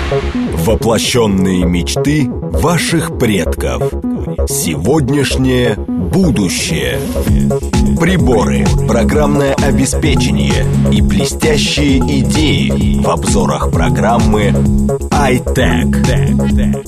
Воплощенные мечты ваших предков. Сегодняшнее будущее. Приборы, программное обеспечение и блестящие идеи в обзорах программы iTech.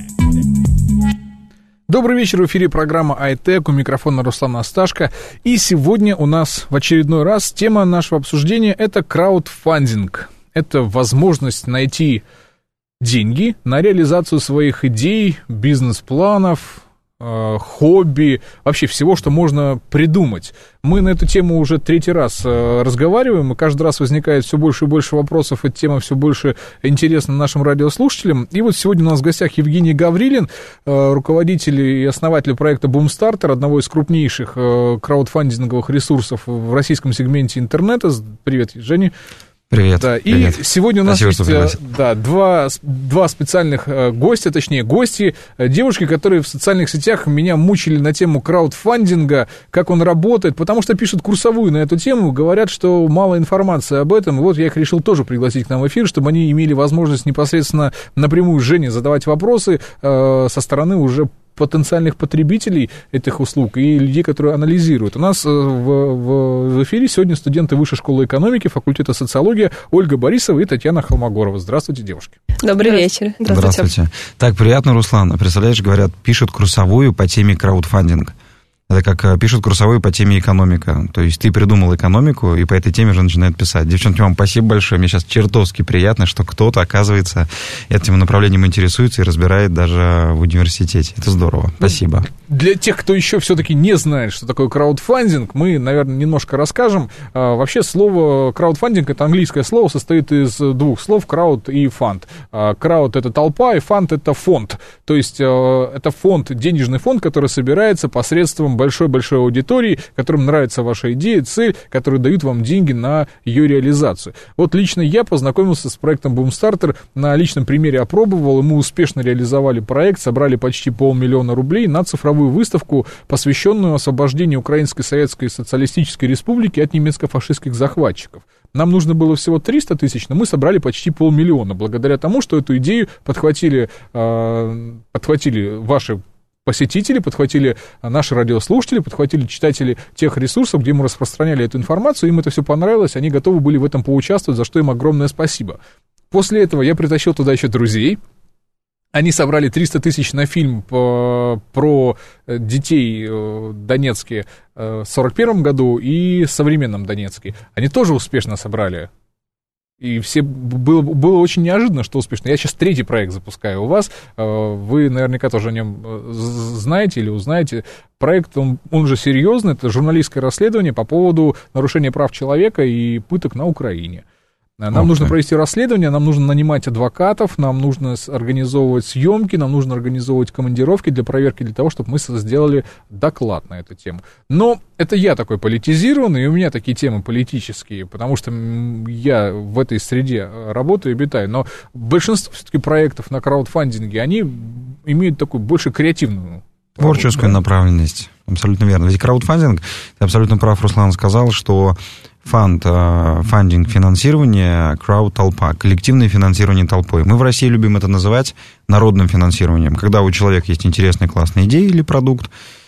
Добрый вечер, в эфире программа iTech, у микрофона Руслан Асташко. И сегодня у нас в очередной раз тема нашего обсуждения – это краудфандинг. Это возможность найти деньги на реализацию своих идей, бизнес-планов, хобби, вообще всего, что можно придумать. Мы на эту тему уже третий раз разговариваем, и каждый раз возникает все больше и больше вопросов, эта тема все больше интересна нашим радиослушателям. И вот сегодня у нас в гостях Евгений Гаврилин, руководитель и основатель проекта Boomstarter, одного из крупнейших краудфандинговых ресурсов в российском сегменте интернета. Привет, Женя. Привет. Да, привет. И сегодня у нас есть два специальных гостя, точнее гости, девушки, которые в социальных сетях меня мучили на тему краудфандинга, как он работает, потому что пишут курсовую на эту тему, говорят, что мало информации об этом, и вот я их решил тоже пригласить к нам в эфир, чтобы они имели возможность непосредственно напрямую Жене задавать вопросы со стороны уже потенциальных потребителей этих услуг и людей, которые анализируют. У нас в эфире сегодня студенты Высшей школы экономики, факультета социологии Ольга Борисова и Татьяна Холмогорова. Здравствуйте, девушки. Добрый вечер. Здравствуйте. Так приятно, Руслан. Представляешь, говорят, пишут курсовую по теме краудфандинг. Это как пишут курсовую по теме экономика. То есть ты придумал экономику, и по этой теме уже начинают писать. Девчонки, вам спасибо большое. Мне сейчас чертовски приятно, что кто-то, оказывается, этим направлением интересуется и разбирает даже в университете. Это здорово. Спасибо. Для тех, кто еще все-таки не знает, что такое краудфандинг, мы, наверное, немножко расскажем. Вообще слово краудфандинг, это английское слово, состоит из двух слов, крауд и фанд. Крауд — это толпа, и фанд — это фонд. То есть это фонд, денежный фонд, который собирается посредством большой-большой аудитории, которым нравится ваша идея, цель, которые дают вам деньги на ее реализацию. Вот лично я познакомился с проектом Boomstarter, на личном примере опробовал, и мы успешно реализовали проект, собрали почти 500 000 рублей на цифровую выставку, посвященную освобождению Украинской Советской Социалистической Республики от немецко-фашистских захватчиков. Нам нужно было всего 300 000, но мы собрали почти 500 000, благодаря тому, что эту идею подхватили ваши посетители, подхватили наши радиослушатели, подхватили читатели тех ресурсов, где мы распространяли эту информацию, им это все понравилось, они готовы были в этом поучаствовать, за что им огромное спасибо. После этого я притащил туда еще друзей. Они собрали 300 000 на фильм про детей Донецке в 1941 году и в современном Донецке. Они тоже успешно собрали. И было очень неожиданно, что успешно. Я сейчас третий проект запускаю у вас. Вы наверняка тоже о нем знаете или узнаете. Проект, он же серьезный. Это журналистское расследование по поводу нарушения прав человека и пыток на Украине. Нам нужно провести расследование, нам нужно нанимать адвокатов, нам нужно организовывать съемки, нам нужно организовывать командировки для проверки, для того, чтобы мы сделали доклад на эту тему. Но это я такой политизированный, и у меня такие темы политические, потому что я в этой среде работаю и обитаю. Но большинство все-таки проектов на краудфандинге, они имеют такую больше креативную творческую направленность. Абсолютно верно. Ведь краудфандинг, ты абсолютно прав, Руслан сказал, что фандинг, финансирование, крауд-толпа, коллективное финансирование толпой. Мы в России любим это называть народным финансированием. Когда у человека есть интересная, классная идея или продукт,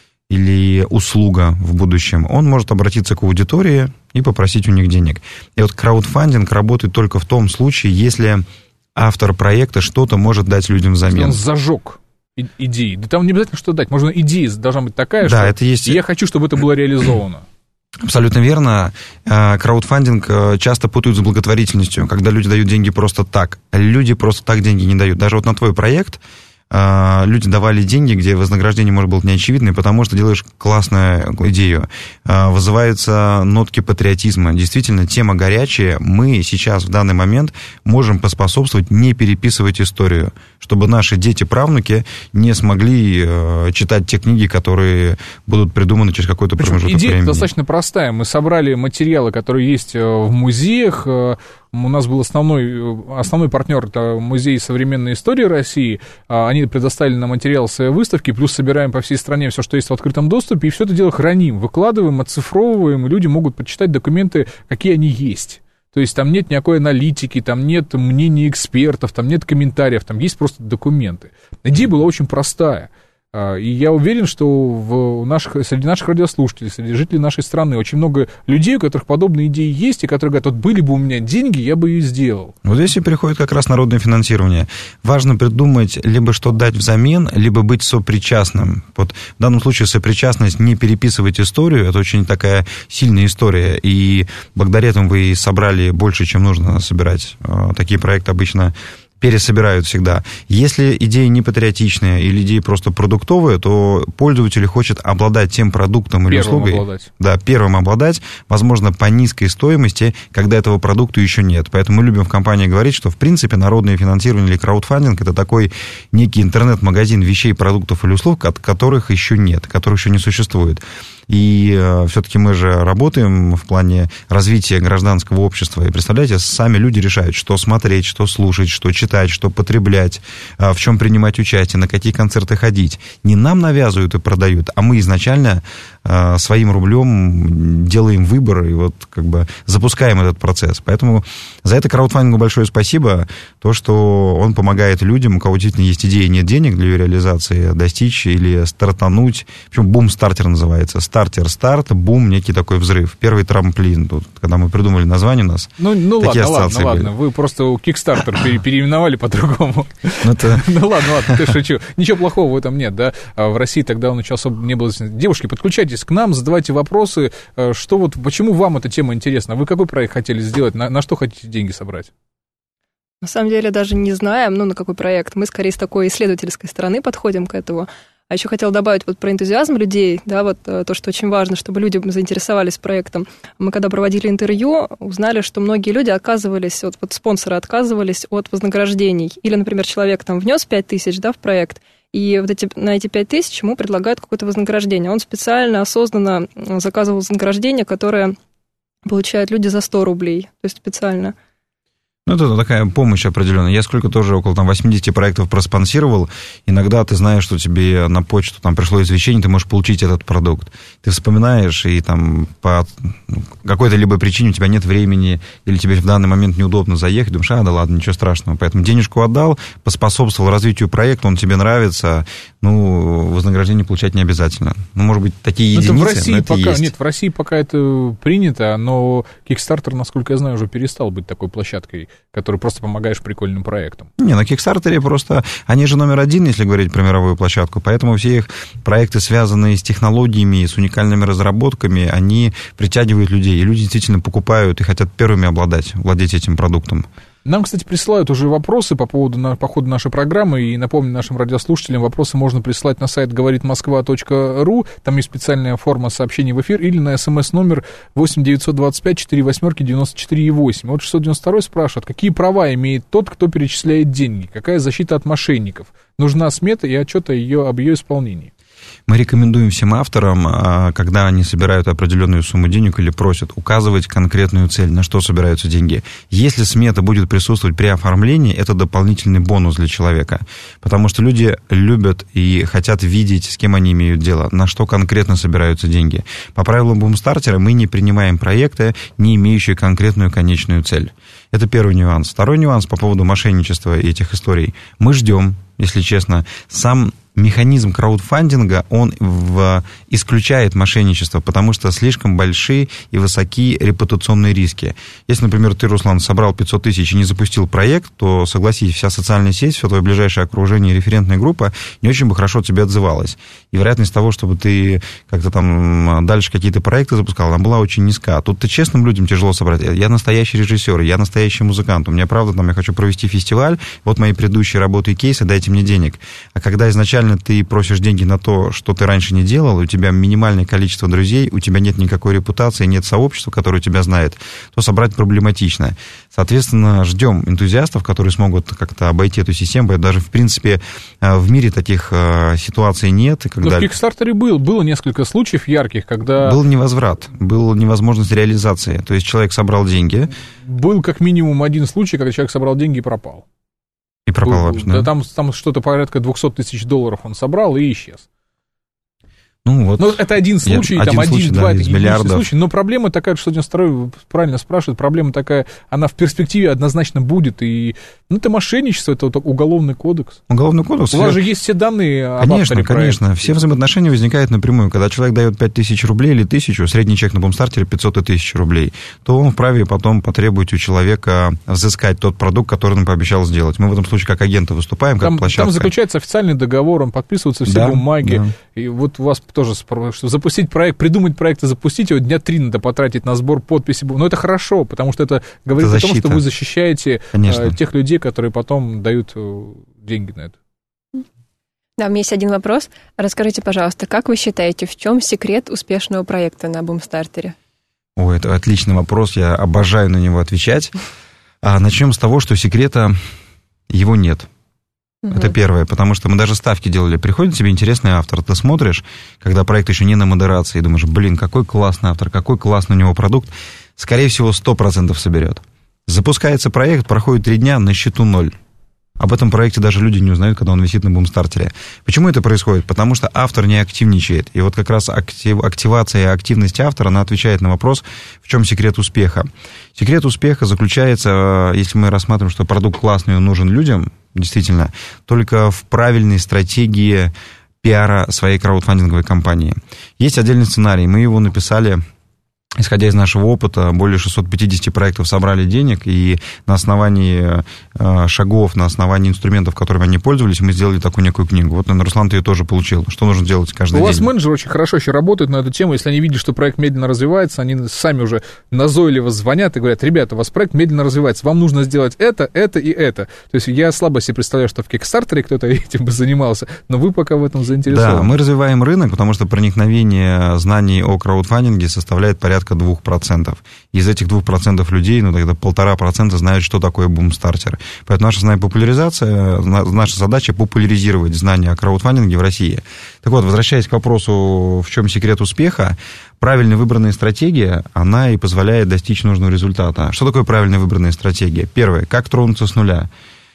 или услуга в будущем, он может обратиться к аудитории и попросить у них денег. И вот краудфандинг работает только в том случае, если автор проекта что-то может дать людям взамен. Он зажег идеи. Да там не обязательно что-то дать. Можно идея должна быть такая, да, что это есть... я хочу, чтобы это было реализовано. Абсолютно верно. Краудфандинг часто путают с благотворительностью, когда люди дают деньги просто так. Люди просто так деньги не дают. Даже вот на твой проект люди давали деньги, где вознаграждение, может быть, неочевидное, потому что делаешь классную идею. Вызываются нотки патриотизма. Действительно, тема горячая. Мы сейчас, в данный момент, можем поспособствовать не переписывать историю, чтобы наши дети, правнуки не смогли читать те книги, которые будут придуманы через какой-то промежуток времени. Идея достаточно простая. Мы собрали материалы, которые есть в музеях. У нас был основной партнер, это Музей современной истории России. Они предоставили нам материал своей выставки, плюс собираем по всей стране все, что есть в открытом доступе, и все это дело храним, выкладываем, оцифровываем, и люди могут почитать документы, какие они есть. То есть там нет никакой аналитики, там нет мнений экспертов, там нет комментариев, там есть просто документы. Идея была очень простая. И я уверен, что среди наших радиослушателей, среди жителей нашей страны очень много людей, у которых подобные идеи есть, и которые говорят, вот были бы у меня деньги, я бы и сделал. Вот здесь и переходит как раз народное финансирование. Важно придумать, либо что дать взамен, либо быть сопричастным. Вот в данном случае сопричастность, не переписывать историю, это очень такая сильная история, и благодаря этому вы собрали больше, чем нужно собирать. Такие проекты обычно пересобирают всегда. Если идея не патриотичная или идея просто продуктовая, то пользователь хочет обладать тем продуктом или услугой. Да, первым обладать, возможно, по низкой стоимости, когда этого продукта еще нет. Поэтому мы любим в компании говорить, что, в принципе, народное финансирование или краудфандинг – это такой некий интернет-магазин вещей, продуктов или услуг, которых еще нет, которых еще не существует. И все-таки мы же работаем в плане развития гражданского общества. И, представляете, сами люди решают, что смотреть, что слушать, что читать, что потреблять, в чем принимать участие, на какие концерты ходить. Не нам навязывают и продают, а мы изначально своим рублем делаем выбор и вот как бы запускаем этот процесс. Поэтому за это краудфандингу большое спасибо. То, что он помогает людям, у кого действительно есть идея, нет денег для ее реализации, достичь или стартануть. Причем бум-стартер называется. Стартер-старт, бум, некий такой взрыв. Первый трамплин. Тут, когда мы придумали название у нас, такие ассоциации были. Ладно. Вы просто Kickstarter переименовали по-другому. Ну ладно, ты шучу. Ничего плохого в этом нет, да? В России тогда он еще особо не было. Девушки, подключайтесь к нам, задавайте вопросы. Что вот, почему вам эта тема интересна? Вы какой проект хотели сделать? На что хотите деньги собрать? На самом деле даже не знаем, на какой проект. Мы скорее с такой исследовательской стороны подходим к этому. А еще хотела добавить вот про энтузиазм людей, да, вот то, что очень важно, чтобы люди заинтересовались проектом. Мы когда проводили интервью, узнали, что многие люди отказывались, вот спонсоры отказывались от вознаграждений. Или, например, человек там внес 5000, да, в проект, и вот на эти 5000 ему предлагают какое-то вознаграждение. Он специально, осознанно заказывал вознаграждение, которое получают люди за 100 рублей, то есть специально. Ну, это такая помощь определенная. Я сколько тоже около 80 проектов проспонсировал. Иногда ты знаешь, что тебе на почту там пришло извещение, ты можешь получить этот продукт. Ты вспоминаешь, и там по какой-то либо причине у тебя нет времени, или тебе в данный момент неудобно заехать, думаешь, да ладно, ничего страшного. Поэтому денежку отдал, поспособствовал развитию проекта, он тебе нравится, вознаграждение получать не обязательно. Может быть, такие единицы, в России но это пока, есть. Нет, в России пока это принято, но Kickstarter, насколько я знаю, уже перестал быть такой площадкой, который просто помогаешь прикольным проектам. На Kickstarter просто... Они же номер один, если говорить про мировую площадку, поэтому все их проекты, связанные с технологиями, с уникальными разработками, они притягивают людей, и люди действительно покупают и хотят первыми владеть этим продуктом. Нам, кстати, присылают уже вопросы по ходу нашей программы, и напомню нашим радиослушателям, вопросы можно присылать на сайт говоритмосква.ру, там есть специальная форма сообщений в эфир, или на смс-номер 8-925-48-94-8. Вот 692 спрашивает, какие права имеет тот, кто перечисляет деньги, какая защита от мошенников, нужна смета и отчет об ее исполнении. Мы рекомендуем всем авторам, когда они собирают определенную сумму денег или просят, указывать конкретную цель, на что собираются деньги. Если смета будет присутствовать при оформлении, это дополнительный бонус для человека. Потому что люди любят и хотят видеть, с кем они имеют дело, на что конкретно собираются деньги. По правилам бумстартера мы не принимаем проекты, не имеющие конкретную конечную цель. Это первый нюанс. Второй нюанс по поводу мошенничества и этих историй. Мы ждем, если честно, сам механизм краудфандинга, он исключает мошенничество, потому что слишком большие и высокие репутационные риски. Если, например, ты, Руслан, собрал 500 тысяч и не запустил проект, то, согласись, вся социальная сеть, все твое ближайшее окружение и референтная группа не очень бы хорошо тебе отзывалась. И вероятность того, чтобы ты как-то там дальше какие-то проекты запускал, она была очень низка. Тут-то честным людям тяжело собрать. Я настоящий режиссер, я настоящий музыкант. У меня, правда, я хочу провести фестиваль, вот мои предыдущие работы и кейсы, дайте мне денег. А когда изначально ты просишь деньги на то, что ты раньше не делал, у тебя минимальное количество друзей, у тебя нет никакой репутации, нет сообщества, которое тебя знает, то собрать проблематично. Соответственно, ждем энтузиастов, которые смогут как-то обойти эту систему. Даже, в принципе, в мире таких ситуаций нет. Но в Kickstarter было несколько случаев ярких, когда... Был невозврат, была невозможность реализации. То есть человек собрал деньги. Был как минимум один случай, когда человек собрал деньги и пропал. И пропал вообще, да? Там что-то порядка $200 тысяч он собрал и исчез. Ну, это один случай, там один-два, это единичный случай, но проблема такая, что 92-й правильно спрашивает, проблема такая, она в перспективе однозначно будет, и это мошенничество, это уголовный кодекс. Уголовный кодекс. У вас же есть все данные об авторе проекта. Конечно. Все взаимоотношения возникают напрямую. Когда человек дает 5000 рублей или 1000, средний чек на бумстартере 500 и 1000 рублей, то он вправе потом потребовать у человека взыскать тот продукт, который он пообещал сделать. Мы в этом случае как агенты выступаем, как площадка. Там заключается официальный договор, он подписываются все бумаги, и вот у вас тоже, что запустить проект, придумать проект и запустить его, дня 3 надо потратить на сбор подписей. Но это хорошо, потому что это говорит о том, что вы защищаете тех людей, которые потом дают деньги на это. Да, у меня есть один вопрос. Расскажите, пожалуйста, как вы считаете, в чем секрет успешного проекта на бумстартере? Ой, это отличный вопрос, я обожаю на него отвечать. Начнем с того, что секрета его нет. Это первое, потому что мы даже ставки делали. Приходит тебе интересный автор, ты смотришь, когда проект еще не на модерации, и думаешь, какой классный автор, какой классный у него продукт, скорее всего, 100% соберет. Запускается проект, проходит 3 дня, на счету 0. Об этом проекте даже люди не узнают, когда он висит на бумстартере. Почему это происходит? Потому что автор не активничает. И вот как раз активация и активность автора, она отвечает на вопрос, в чем секрет успеха. Секрет успеха заключается, если мы рассматриваем, что продукт классный, он нужен людям, действительно, только в правильной стратегии пиара своей краудфандинговой компании. Есть отдельный сценарий, мы его написали... Исходя из нашего опыта, более 650 проектов собрали денег, и на основании шагов, на основании инструментов, которыми они пользовались, мы сделали такую некую книгу. Вот, наверное, Руслан, ты ее тоже получил. Что нужно делать каждый день? У вас менеджеры очень хорошо еще работают на эту тему. Если они видят, что проект медленно развивается, они сами уже назойливо звонят и говорят, ребята, у вас проект медленно развивается, вам нужно сделать это и это. То есть я слабо себе представляю, что в Кикстартере кто-то этим бы занимался, но вы пока в этом заинтересованы. Да, мы развиваем рынок, потому что проникновение знаний о краудфандинге составляет порядка 2%. Из этих 2% людей, тогда 1,5% знают, что такое бумстартер. Поэтому наша популяризация, наша задача популяризировать знания о краудфандинге в России. Так вот, возвращаясь к вопросу, в чем секрет успеха, правильно выбранная стратегия, она и позволяет достичь нужного результата. Что такое правильно выбранная стратегия? Первое, как тронуться с нуля?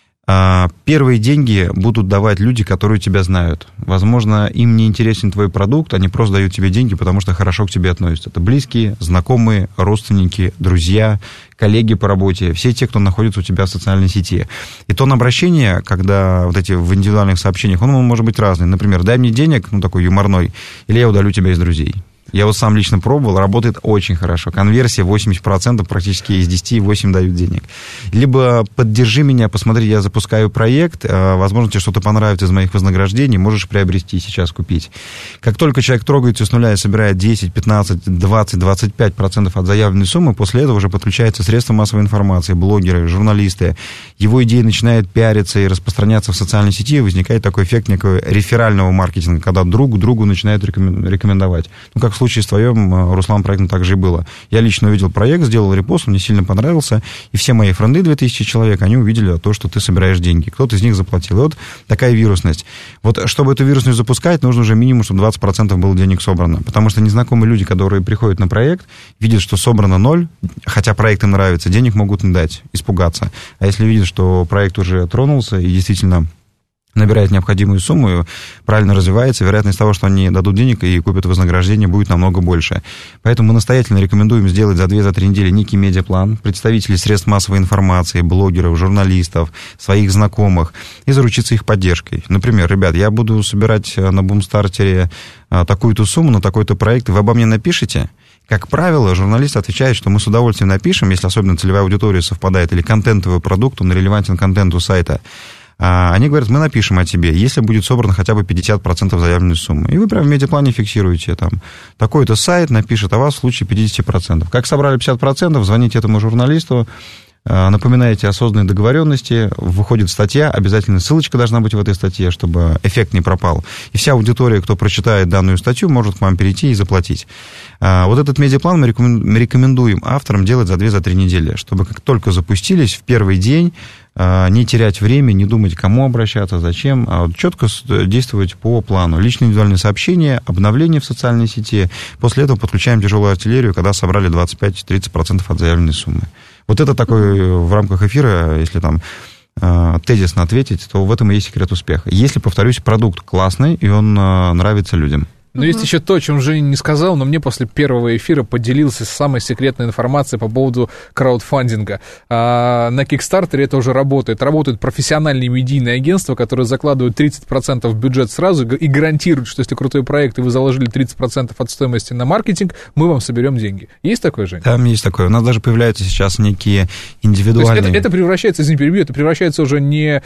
Первые деньги будут давать люди, которые тебя знают. Возможно, им не интересен твой продукт, они просто дают тебе деньги, потому что хорошо к тебе относятся. Это близкие, знакомые, родственники, друзья, коллеги по работе, все те, кто находится у тебя в социальной сети. И тон обращения, когда в индивидуальных сообщениях, он может быть разный. Например, дай мне денег, такой юморной, или я удалю тебя из друзей. Я сам лично пробовал, работает очень хорошо. Конверсия 80%, практически из 10 8 дают денег. Либо поддержи меня, посмотри, я запускаю проект, возможно, тебе что-то понравится из моих вознаграждений, можешь приобрести, сейчас купить. Как только человек трогается с нуля и собирает 10, 15, 20, 25% от заявленной суммы, после этого уже подключаются средства массовой информации, блогеры, журналисты. Его идея начинает пиариться и распространяться в социальной сети, и возникает такой эффект некого реферального маркетинга, когда друг другу начинают рекомендовать. Как в случае с твоим, Руслан, проектом также и было. Я лично увидел проект, сделал репост, он мне сильно понравился, и все мои френды, 2000 человек, они увидели то, что ты собираешь деньги. Кто-то из них заплатил. И вот такая вирусность. Вот чтобы эту вирусность запускать, нужно уже минимум, чтобы 20% было денег собрано. Потому что незнакомые люди, которые приходят на проект, видят, что собрано 0, хотя проект им нравится, денег могут не дать, испугаться. А если видят, что проект уже тронулся и действительно набирает необходимую сумму, и правильно развивается, вероятность того, что они дадут денег и купят вознаграждение, будет намного больше. Поэтому мы настоятельно рекомендуем сделать за 2-3 недели некий медиаплан, представителей средств массовой информации, блогеров, журналистов, своих знакомых, и заручиться их поддержкой. Например, ребят, я буду собирать на бумстартере такую-то сумму на такой-то проект, вы обо мне напишите. Как правило, журналист отвечает, что мы с удовольствием напишем, если особенно целевая аудитория совпадает, или контентовый продукт, он релевантен контенту сайта. Они говорят, мы напишем о тебе, если будет собрано хотя бы 50% заявленной суммы. И вы прямо в медиаплане фиксируете там. Такой-то сайт напишет о вас в случае 50%. Как собрали 50%, звоните этому журналисту, напоминаете о созданной договоренности, выходит статья, обязательно ссылочка должна быть в этой статье, чтобы эффект не пропал. И вся аудитория, кто прочитает данную статью, может к вам перейти и заплатить. Вот этот медиаплан мы рекомендуем авторам делать за 2-3 недели, чтобы как только запустились, в первый день не терять время, не думать, кому обращаться, зачем, а вот четко действовать по плану. Личные индивидуальные сообщения, обновления в социальной сети. После этого подключаем тяжелую артиллерию, когда собрали 25-30% от заявленной суммы. Вот это такой в рамках эфира, если там тезисно ответить, то в этом и есть секрет успеха. Если, повторюсь, продукт классный, и он нравится людям. Но есть еще то, о чем Женя не сказал, но мне после первого эфира поделился самой секретной информацией по поводу краудфандинга. На Kickstarter это уже работает. Работают профессиональные медийные агентства, которые закладывают 30% в бюджет сразу и гарантируют, что если крутой проект, и вы заложили 30% от стоимости на маркетинг, мы вам соберем деньги. Есть такое, Женя? Там есть такое. У нас даже появляются сейчас некие индивидуальные... То есть это превращается, извини, перебью, это превращается уже не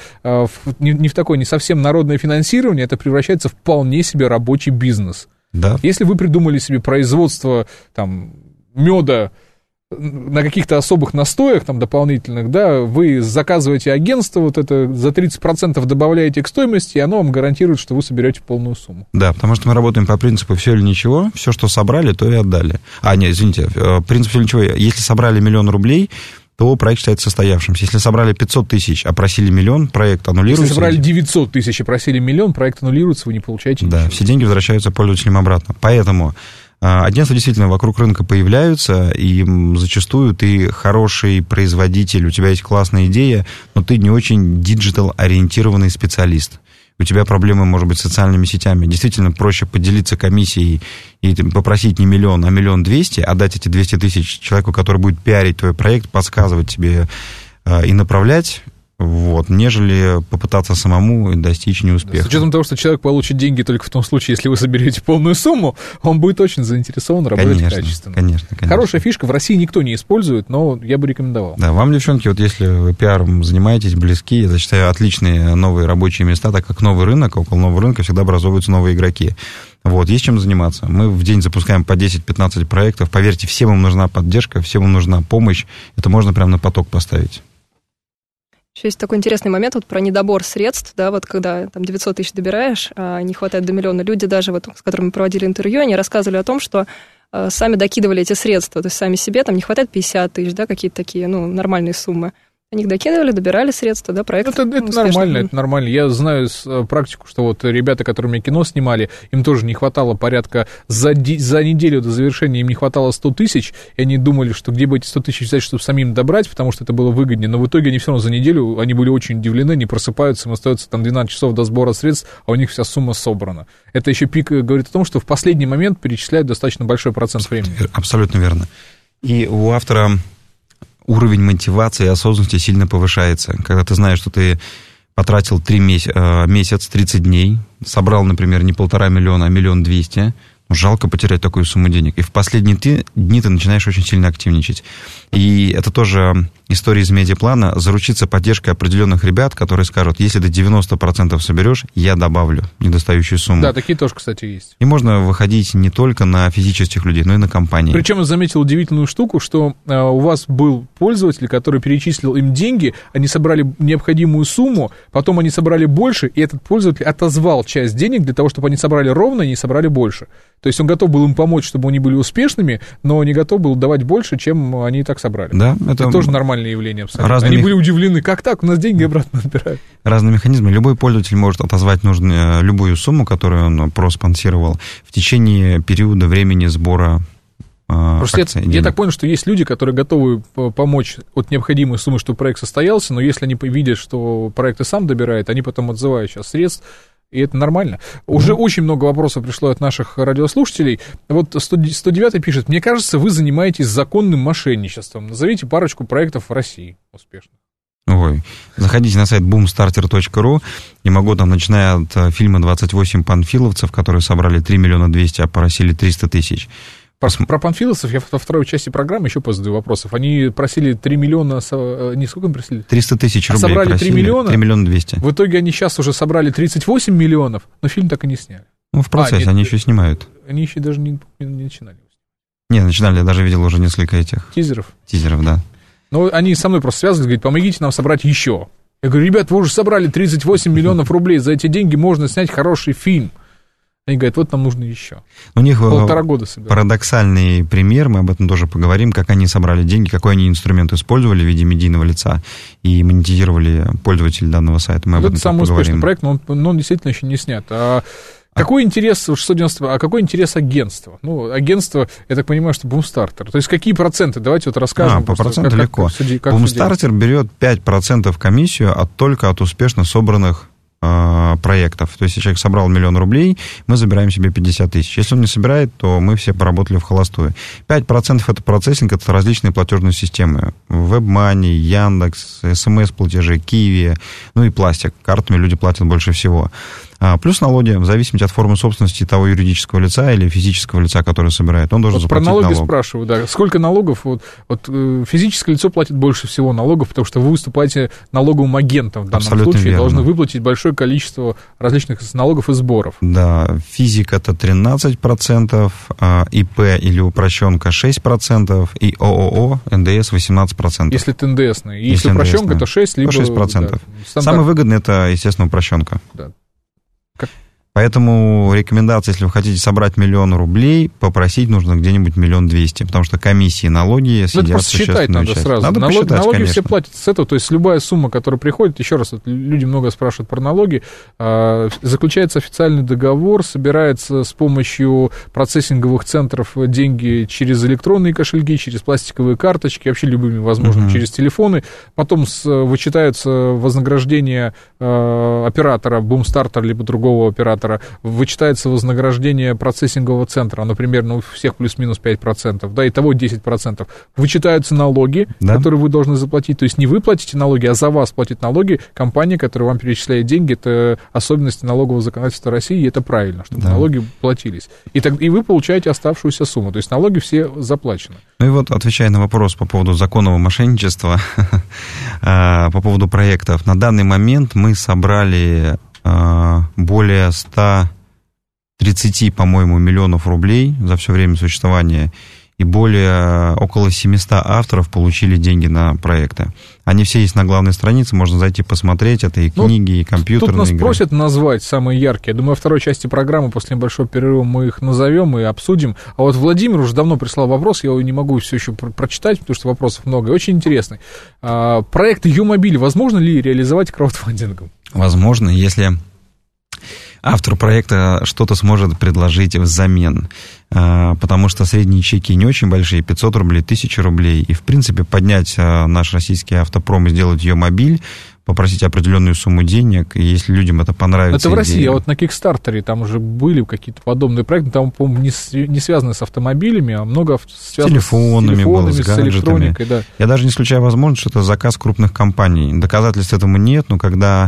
в такое, не совсем народное финансирование, это превращается в вполне себе рабочий бизнес. Да. Если вы придумали себе производство там, меда на каких-то особых настоях там, дополнительных, да, вы заказываете агентство, вот это за 30% добавляете к стоимости, и оно вам гарантирует, что вы соберете полную сумму. Да, потому что мы работаем по принципу «все или ничего», все, что собрали, то и отдали. Извините, принцип «все или ничего», если собрали 1 000 000 рублей, то проект считается состоявшимся. Если собрали 500 тысяч, а просили 1 000 000, проект аннулируется. Если собрали 900 тысяч и просили 1 000 000, проект аннулируется, вы не получаете ничего. Да, все деньги возвращаются пользователям обратно. Поэтому агентства действительно вокруг рынка появляются, и зачастую ты хороший производитель, у тебя есть классная идея, но ты не очень диджитал-ориентированный специалист. У тебя проблемы, может быть, с социальными сетями. Действительно, проще поделиться комиссией и попросить не 1 000 000, а 1 200 000, отдать эти 200 тысяч человеку, который будет пиарить твой проект, подсказывать тебе и направлять, вот, нежели попытаться самому достичь неуспеха. С учетом того, что человек получит деньги только в том случае, если вы соберете полную сумму, он будет очень заинтересован работать качественно. Конечно. Хорошая фишка, в России никто не использует, но я бы рекомендовал. Да, вам, девчонки, вот если вы пиаром занимаетесь, близки, я считаю, отличные новые рабочие места, так как новый рынок, около нового рынка всегда образовываются новые игроки. Вот, есть чем заниматься. Мы в день запускаем по 10-15 проектов. Поверьте, всем им нужна поддержка, всем им нужна помощь. Это можно прямо на поток поставить. Еще есть такой интересный момент вот про недобор средств, да, вот когда там 900 тысяч добираешь, а не хватает до 1 000 000, люди даже вот, с которыми мы проводили интервью, они рассказывали о том, что сами докидывали эти средства, то есть сами себе там не хватает 50 тысяч, да, какие-то такие, нормальные суммы. Они их докидывали, добирали средства, да, проект. Это нормально, это нормально. Я знаю практику, что вот ребята, которые мне кино снимали, им тоже не хватало порядка, за неделю до завершения им не хватало 100 тысяч, и они думали, что где бы эти 100 тысяч взять, чтобы самим добрать, потому что это было выгоднее, но в итоге они все равно за неделю, они были очень удивлены, они просыпаются, им остается там 12 часов до сбора средств, а у них вся сумма собрана. Это еще пик говорит о том, что в последний момент перечисляют достаточно большой процент времени. Абсолютно верно. И у автора уровень мотивации и осознанности сильно повышается. Когда ты знаешь, что ты потратил месяц, 30 дней, собрал, например, не 1,5 миллиона, а 1 200 000, жалко потерять такую сумму денег. И в последние дни ты начинаешь очень сильно активничать. И это тоже история из медиаплана. Заручиться поддержкой определенных ребят, которые скажут, если ты 90% соберешь, я добавлю недостающую сумму. Да, такие тоже, кстати, есть. И можно выходить не только на физических людей, но и на компании. Причем я заметил удивительную штуку, что у вас был пользователь, который перечислил им деньги, они собрали необходимую сумму, потом они собрали больше, и этот пользователь отозвал часть денег для того, чтобы они собрали ровно и не собрали больше. То есть он готов был им помочь, чтобы они были успешными, но не готов был давать больше, чем они и так собрали. Да, это тоже нормальное явление абсолютно. Они были удивлены, как так, у нас деньги обратно набирают. Разные механизмы. Любой пользователь может отозвать любую сумму, которую он проспонсировал в течение периода времени сбора. Просто я так понял, что есть люди, которые готовы помочь от необходимой суммы, чтобы проект состоялся, но если они видят, что проект и сам добирает, они потом отзывают сейчас средств, и это нормально. Уже очень много вопросов пришло от наших радиослушателей. Вот 109 пишет: мне кажется, вы занимаетесь законным мошенничеством. Назовите парочку проектов в России успешных. Ой, заходите на сайт boomstarter.ru, и могу там, начиная от фильма «28 панфиловцев», которые собрали 3 200 000, а просили 300 тысяч. Про панфиловцев я во второй части программы еще позадаю вопросов. Они просили 3 миллиона... Не сколько им просили? 300 тысяч рублей собрали просили. 3 миллиона? 3 200 000. В итоге они сейчас уже собрали 38 миллионов, но фильм так и не сняли. Ну, в процессе, они еще снимают. Они еще даже не начинали. Не, начинали, я даже видел уже несколько этих... Тизеров, да. Ну, они со мной просто связывают, говорят, помогите нам собрать еще. Я говорю, ребят, вы уже собрали 38 миллионов рублей, за эти деньги можно снять хороший фильм. Они говорят, вот нам нужно еще. У них 1,5 года собирают. Парадоксальный пример, мы об этом тоже поговорим, как они собрали деньги, какой они инструмент использовали в виде медийного лица и монетизировали пользователей данного сайта. Мы об этом самый поговорим. Успешный проект, но он действительно еще не снят. Какой интерес 690, какой интерес агентства? Ну, агентство, я так понимаю, что Boomstarter. То есть какие проценты? Давайте вот расскажем. По проценту легко. Boomstarter берет 5% комиссию только от успешно собранных проектов. То есть, если человек собрал 1 000 000 рублей, мы забираем себе 50 тысяч. Если он не собирает, то мы все поработали в холостую. 5% это процессинг, это различные платежные системы. WebMoney, Яндекс, СМС-платежи, Киви, ну и пластик. Картами люди платят больше всего. Плюс налоги, в зависимости от формы собственности того юридического лица или физического лица, который собирает, он должен заплатить налог. Про налоги спрашиваю, да. Сколько налогов? Вот физическое лицо платит больше всего налогов, потому что вы выступаете налоговым агентом в данном Абсолютно случае, верно. Должны выплатить большое количество различных налогов и сборов. Да, физик это 13%, ИП или упрощенка 6%, и ООО, НДС 18%. Если это НДСный. Если упрощенка, то 6%, либо... 6%. Да, самый выгодный это, естественно, упрощенка. Да. Поэтому рекомендация, если вы хотите собрать 1 000 000 рублей, попросить нужно где-нибудь 1 200 000, потому что комиссии, налоги съедят просто считать надо часть. сразу. Надо посчитать, налоги конечно. все платят с этого, то есть любая сумма, которая приходит, еще раз, люди много спрашивают про налоги, заключается официальный договор, собирается с помощью процессинговых центров деньги через электронные кошельки, через пластиковые карточки, вообще любыми возможными, через телефоны, потом вычитаются вознаграждения оператора, бумстартер, либо другого оператора, вычитается вознаграждение процессингового центра, оно примерно у всех плюс-минус 5%, да, итого 10%. Вычитаются налоги, которые вы должны заплатить, то есть не вы платите налоги, а за вас платит налоги компания, которая вам перечисляет деньги, это особенности налогового законодательства России, и это правильно, чтобы налоги платились. И вы получаете оставшуюся сумму, то есть налоги все заплачены. Ну и вот, отвечая на вопрос по поводу законного мошенничества, по поводу проектов, на данный момент мы собрали более 130, по-моему, миллионов рублей за все время существования, и около 700 авторов получили деньги на проекты. Они все есть на главной странице, можно зайти посмотреть, это и книги, и компьютерные игры. Тут нас просят назвать самые яркие. Я думаю, во второй части программы после небольшого перерыва мы их назовем и обсудим. А вот Владимир уже давно прислал вопрос, я его не могу все еще прочитать, потому что вопросов много, и очень интересный. Проект Ю-мобиль возможно ли реализовать краудфандингом? Возможно, если автор проекта что-то сможет предложить взамен, потому что средние чеки не очень большие, 500 рублей, 1000 рублей, и, в принципе, поднять наш российский автопром и сделать ее мобиль, попросить определенную сумму денег, и если людям это понравится... Это в России, а вот на Кикстартере там уже были какие-то подобные проекты, там, по-моему, не связаны с автомобилями, а много связано с телефонами, с электроникой. Да. Я даже не исключаю возможность, что это заказ крупных компаний. Доказательств этому нет, но когда...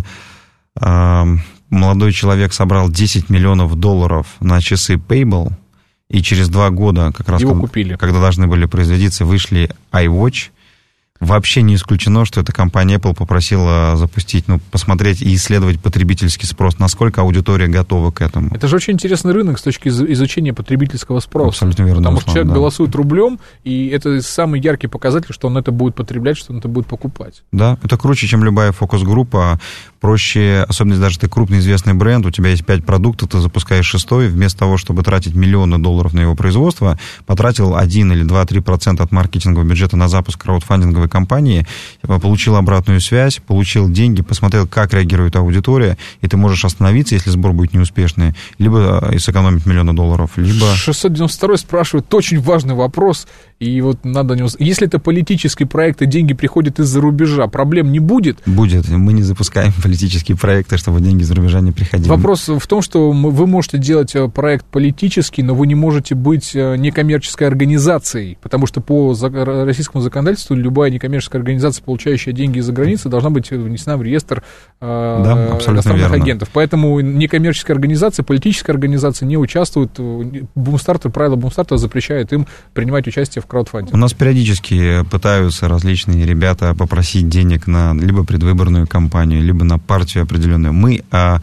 молодой человек собрал $10 миллионов на часы Payable, и через 2 года, как раз когда должны были производиться, вышли iWatch. Вообще не исключено, что эта компания Apple попросила запустить, посмотреть и исследовать потребительский спрос, насколько аудитория готова к этому. Это же очень интересный рынок с точки изучения потребительского спроса. Абсолютно верно. Потому что человек голосует рублем, и это самый яркий показатель, что он это будет потреблять, что он это будет покупать. Да, это круче, чем любая фокус-группа. Проще, особенно если даже ты крупный известный бренд, у тебя есть 5 продуктов, ты запускаешь 6-й, вместо того, чтобы тратить миллионы долларов на его производство, потратил 1 или 2-3% от маркетингового бюджета на запуск краудфандинговой компании, получил обратную связь, получил деньги, посмотрел, как реагирует аудитория, и ты можешь остановиться, если сбор будет неуспешный, либо сэкономить $1 миллион, либо... 692 спрашивает очень важный вопрос, и вот надо не... Если это политический проект, и деньги приходят из-за рубежа, проблем не будет? Будет. Мы не запускаем политические проекты, чтобы деньги из-за рубежа не приходили. Вопрос в том, что вы можете делать проект политический, но вы не можете быть некоммерческой организацией, потому что по российскому законодательству любая некоммерческая организация, получающая деньги из-за границы, должна быть внесена в реестр иностранных агентов. Поэтому некоммерческая организация, политическая организация не участвует. Правила Бумстарта запрещают им принимать участие в краудфандинге. У нас периодически пытаются различные ребята попросить денег на либо предвыборную кампанию, либо на партию определенную. Мы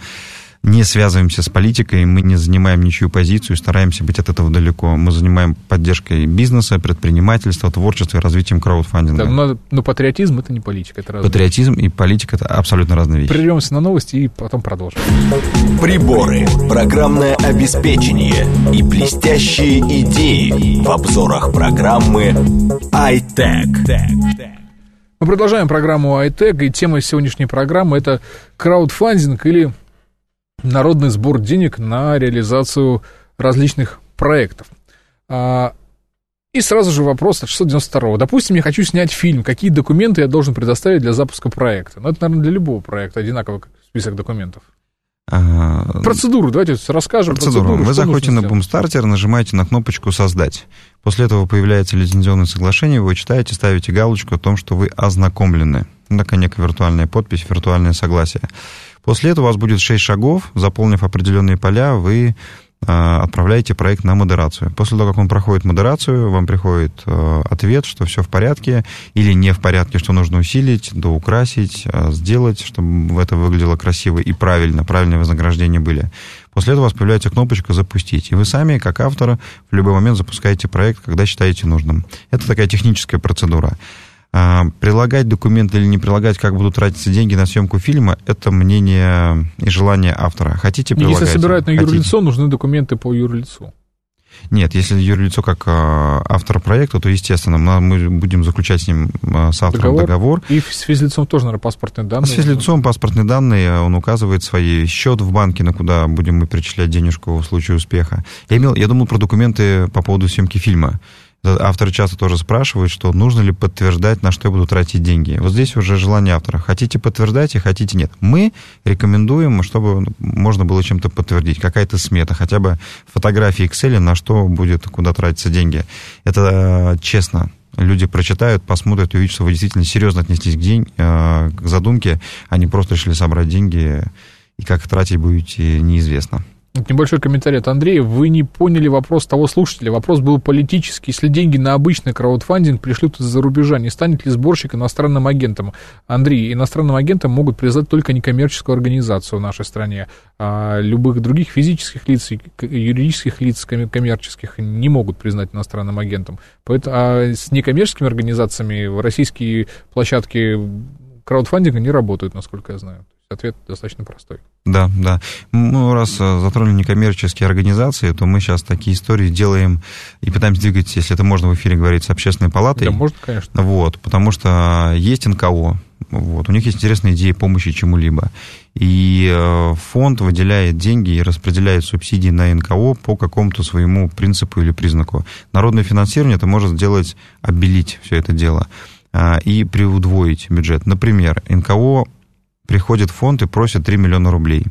не связываемся с политикой, мы не занимаем ничью позицию, стараемся быть от этого далеко. Мы занимаем поддержкой бизнеса, предпринимательства, творчества и развитием краудфандинга. Да, но патриотизм — это не политика. Это патриотизм и политика — это абсолютно разные вещи. Прервемся на новости и потом продолжим. Приборы, программное обеспечение и блестящие идеи в обзорах программы iTech. Мы продолжаем программу iTech, и тема сегодняшней программы — это краудфандинг или народный сбор денег на реализацию различных проектов. И сразу же вопрос от 692-го. Допустим, я хочу снять фильм. Какие документы я должен предоставить для запуска проекта? Ну, это, наверное, для любого проекта одинаково. список документов? Процедуру, давайте расскажем. Процедуру. Вы заходите на Бумстартер, нажимаете на кнопочку «Создать». После этого появляется лицензионное соглашение, вы его читаете, ставите галочку о том, что вы ознакомлены. Такая некая виртуальная подпись, виртуальное согласие. После этого у вас будет 6 шагов. Заполнив определенные поля, вы отправляете проект на модерацию. После того, как он проходит модерацию, вам приходит ответ, что все в порядке или не в порядке, что нужно усилить, доукрасить, сделать, чтобы это выглядело красиво и правильно, правильные вознаграждения были. После этого у вас появляется кнопочка «Запустить», и вы сами, как автор, в любой момент запускаете проект, когда считаете нужным. Это такая техническая процедура. Прилагать документы или не прилагать, как будут тратиться деньги на съемку фильма, это мнение и желание автора. Хотите прилагать? Если собирают на юрлицо, нужны документы по юрлицу. Нет, если юрлицо как автор проекта, то, естественно, мы будем заключать с ним, с автором договор. И с физлицом тоже, наверное, паспортные данные? С физлицом паспортные данные, он указывает свой счет в банке, на куда будем мы перечислять денежку в случае успеха. Я думал про документы по поводу съемки фильма. Авторы часто тоже спрашивают, что нужно ли подтверждать, на что я буду тратить деньги. Вот здесь уже желание автора. Хотите подтверждать, хотите нет. Мы рекомендуем, чтобы можно было чем-то подтвердить. Какая-то смета, хотя бы фотографии Excel, на что будет, куда тратятся деньги. Это честно. Люди прочитают, посмотрят и увидят, что вы действительно серьезно отнеслись к задумке, а не просто решили собрать деньги, и как их тратить будете, неизвестно. Небольшой комментарий от Андрея. Вы не поняли вопрос того слушателя. Вопрос был политический. Если деньги на обычный краудфандинг пришлют из-за рубежа, не станет ли сборщик иностранным агентом? Андрей, иностранным агентом могут признать только некоммерческую организацию в нашей стране. А любых других физических лиц, юридических лиц коммерческих не могут признать иностранным агентом. Поэтому, с некоммерческими организациями российские площадки краудфандинга не работают, насколько я знаю. Ответ достаточно простой. Да. Мы раз затронули некоммерческие организации, то мы сейчас такие истории делаем и пытаемся двигать, если это можно в эфире говорить, с общественной палатой. Да, можно, конечно. Вот, потому что есть НКО, вот, у них есть интересная идея помощи чему-либо. И фонд выделяет деньги и распределяет субсидии на НКО по какому-то своему принципу или признаку. Народное финансирование это может сделать, обелить все это дело и приудвоить бюджет. Например, НКО приходит в фонд и просит 3 миллиона рублей.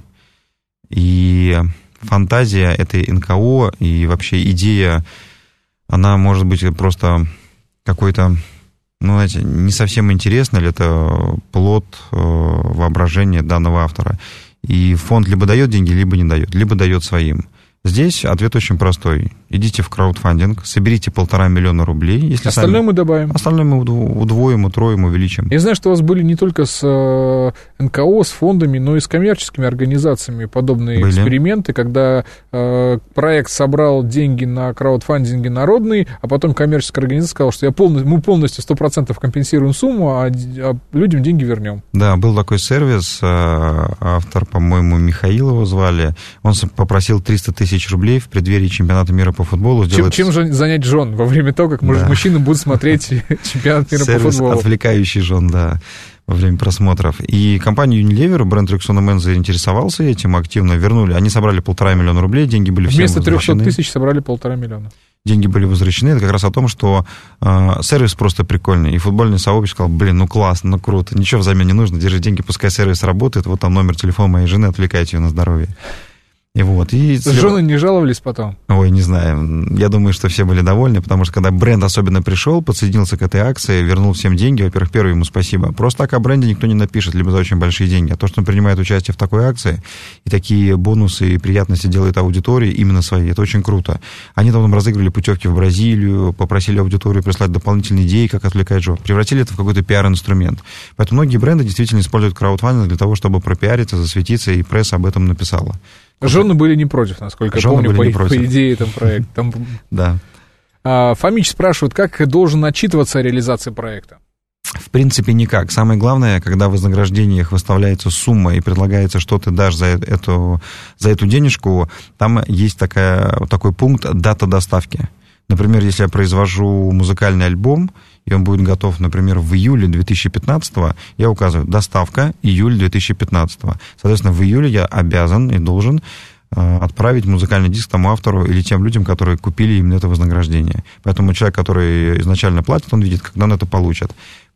И фантазия этой НКО и вообще идея, она может быть просто какой-то, знаете, не совсем интересна, или это плод воображения данного автора. И фонд либо дает деньги, либо не дает, либо дает своим. Здесь ответ очень простой. Идите в краудфандинг, соберите 1,5 миллиона рублей. Если остальное мы добавим. Остальное мы удвоим, утроим, увеличим. Я знаю, что у вас были не только с НКО, с фондами, но и с коммерческими организациями подобные эксперименты, когда проект собрал деньги на краудфандинге народный, а потом коммерческая организация сказала, что мы полностью 100% компенсируем сумму, а людям деньги вернем. Да, был такой сервис, автор, по-моему, Михаил его звали, он попросил 300 тысяч рублей в преддверии чемпионата мира по футболу. Чем же занять жен во время того, как мужчины будут смотреть чемпионат мира по футболу? Отвлекающий жен, да, во время просмотров. И компания Unilever, бренд Rexona Men заинтересовался этим, активно вернули. Они собрали 1,5 миллиона рублей, деньги были всем возвращены. Вместо 300 тысяч собрали 1,5 миллиона. Деньги были возвращены. Это как раз о том, что сервис просто прикольный. И футбольное сообщество сказало, классно, круто, ничего взамен не нужно, держи деньги, пускай сервис работает, вот там номер телефона моей жены, отвлекайте ее на здоровье. Жены не жаловались потом? Ой, не знаю. Я думаю, что все были довольны, потому что когда бренд особенно пришел, подсоединился к этой акции, вернул всем деньги, во-первых, первое ему спасибо. Просто так о бренде никто не напишет, либо за очень большие деньги. А то, что он принимает участие в такой акции, и такие бонусы и приятности делает аудитории именно свои, это очень круто. Они потом разыгрывали путевки в Бразилию, попросили аудиторию прислать дополнительные идеи, как отвлекать жен. Превратили это в какой-то пиар-инструмент. Поэтому многие бренды действительно используют краудфандинг для того, чтобы пропиариться, засветиться, и пресса об этом написала. Жены были не против, насколько я помню, по идее этого проекта. Да. Фомич спрашивает, как должен отчитываться о реализации проекта? В принципе, никак. Самое главное, когда в вознаграждениях выставляется сумма и предлагается, что ты дашь за эту денежку, там есть такой пункт «дата доставки». Например, если я произвожу музыкальный альбом, и он будет готов, например, в июле 2015, я указываю доставка июль 2015. Соответственно, в июле я обязан и должен отправить музыкальный диск тому автору или тем людям, которые купили именно это вознаграждение. Поэтому человек, который изначально платит, он видит, когда он это получит.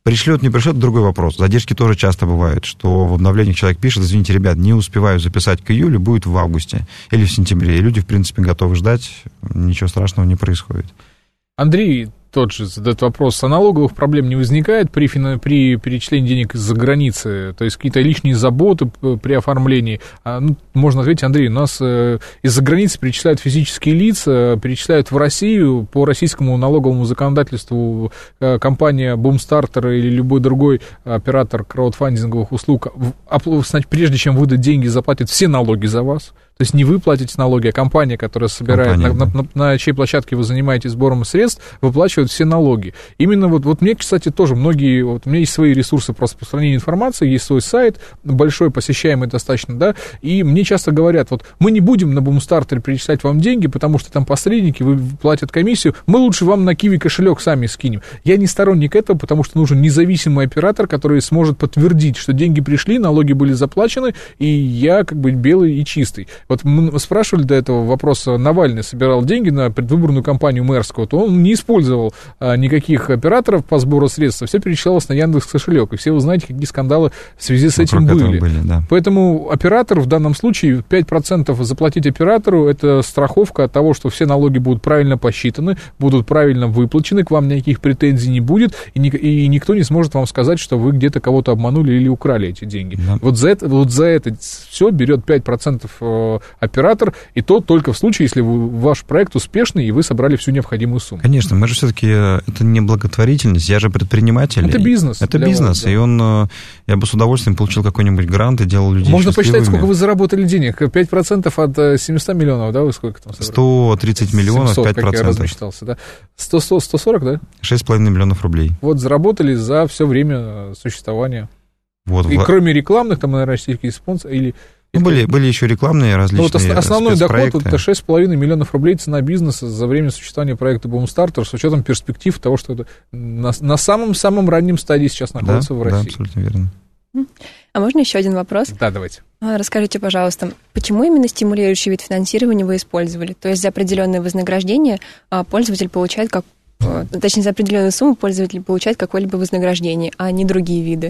Пришлет, не пришлет, другой вопрос. Задержки тоже часто бывают, что в обновлениях человек пишет: извините, ребят, не успеваю записать к июлю, будет в августе или в сентябре. И люди, в принципе, готовы ждать, ничего страшного не происходит. Андрей тот же задает вопрос: а налоговых проблем не возникает при перечислении денег из-за границы? То есть какие-то лишние заботы при оформлении? Можно ответить: Андрей, у нас из-за границы перечисляют физические лица, перечисляют в Россию по российскому налоговому законодательству компания Boomstarter или любой другой оператор краудфандинговых услуг, прежде чем выдать деньги, заплатит все налоги за вас. То есть не вы платите налоги, а компания, которая собирает, на чьей площадке вы занимаетесь сбором средств, выплачивает все налоги. Именно вот мне, кстати, тоже многие, у меня есть свои ресурсы по распространению информации, есть свой сайт, большой, посещаемый достаточно, да, и мне часто говорят: вот мы не будем на Boomstarter перечислять вам деньги, потому что там посредники, вы платят комиссию, мы лучше вам на Киви кошелек сами скинем. Я не сторонник этого, потому что нужен независимый оператор, который сможет подтвердить, что деньги пришли, налоги были заплачены, и я как бы белый и чистый. Вот мы спрашивали до этого вопроса: Навальный собирал деньги на предвыборную кампанию мэрскую, то он не использовал никаких операторов по сбору средств, все перечислялось на Яндекс.Кошелек, и все вы знаете, какие скандалы в связи с этим были. Да. Поэтому оператор в данном случае 5% заплатить оператору — это страховка от того, что все налоги будут правильно посчитаны, будут правильно выплачены, к вам никаких претензий не будет, и никто не сможет вам сказать, что вы где-то кого-то обманули или украли эти деньги. Да. Вот за это все берет 5% оператор, и то только в случае, если ваш проект успешный, и вы собрали всю необходимую сумму. Конечно, мы же все-таки, это не благотворительность, я же предприниматель. Это бизнес. Это бизнес, вас, да. И я бы с удовольствием получил какой-нибудь грант и делал людей Можно посчитать, сколько вы заработали денег. 5% от 700 миллионов, да, вы сколько там собрали? 130 миллионов, 700, 5%. Как я размечтался, да? 140, да? 6,5 миллионов рублей. Вот заработали за все время существования. Вот, и кроме рекламных, там, наверное, российские спонсоры, или... Были еще рекламные различные основной доход — это 6,5 миллионов рублей цена бизнеса за время существования проекта Boomstarter, с учетом перспектив того, что это на самом-самом раннем стадии сейчас находится в России. Да, абсолютно верно. А можно еще один вопрос? Да, давайте. Расскажите, пожалуйста, почему именно стимулирующий вид финансирования вы использовали? То есть за определенное вознаграждение пользователь получает, точнее, за определенную сумму пользователь получает какое-либо вознаграждение, а не другие виды?